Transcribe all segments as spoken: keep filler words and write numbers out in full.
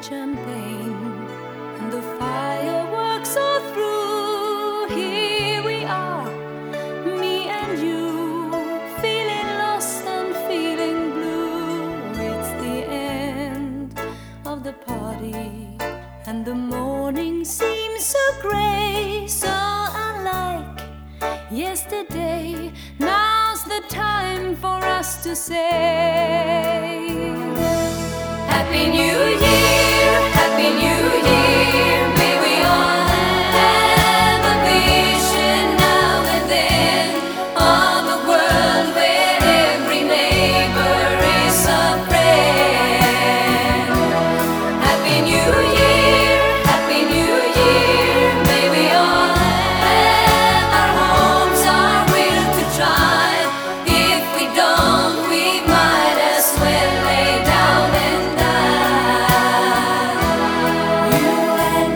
champagne and the fireworks are through. Here we are, me and you, feeling lost and feeling blue. It's the end of the party and the morning seems so grey, so unlike yesterday. Now's the time for us to say Happy New Year, Happy New Year. May we all have a vision now and then of a world where every neighbor is a friend. Happy New Year, Happy New Year. May we all have our homes, our will to try. If we don't, we might as well lay down and die. You and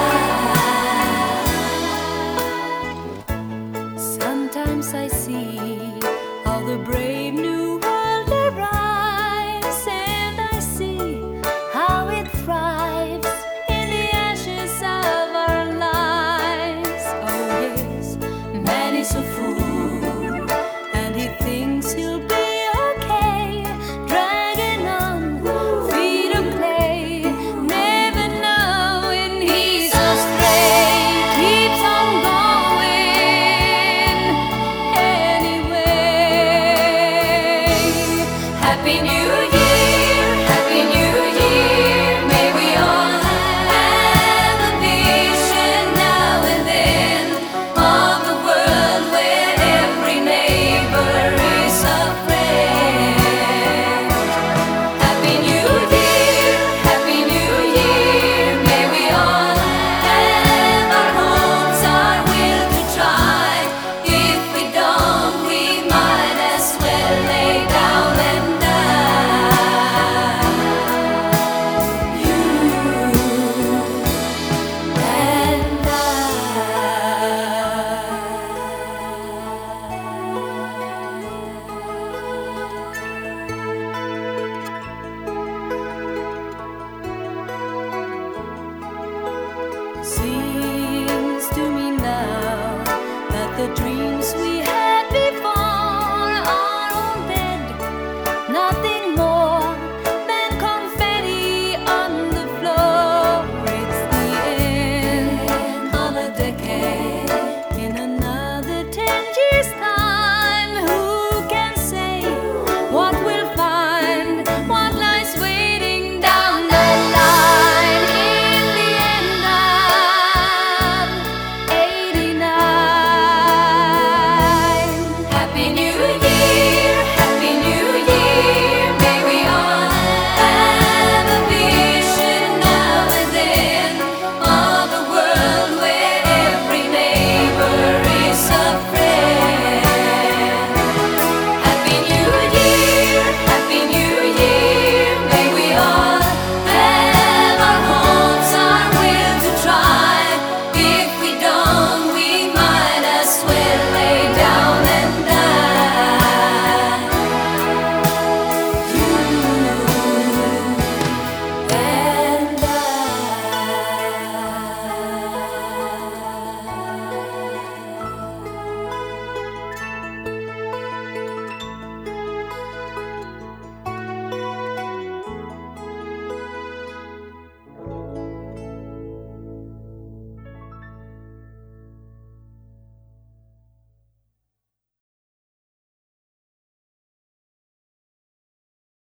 I. Sometimes I see how the brave new world arrives, and I see how it thrives in the ashes of our lives. Oh yes, man is a fool, and he thinks he'll be okay, dragging on, free to play, never knowing he's astray. Keeps on going anyway. Happy New Year, Happy New Year. May we all have a vision now and then of a world where every neighbor is a friend. Happy New Year, Happy New Year. May we all have our homes, our will to try. If we don't, we might as well lay down and die. You and I. See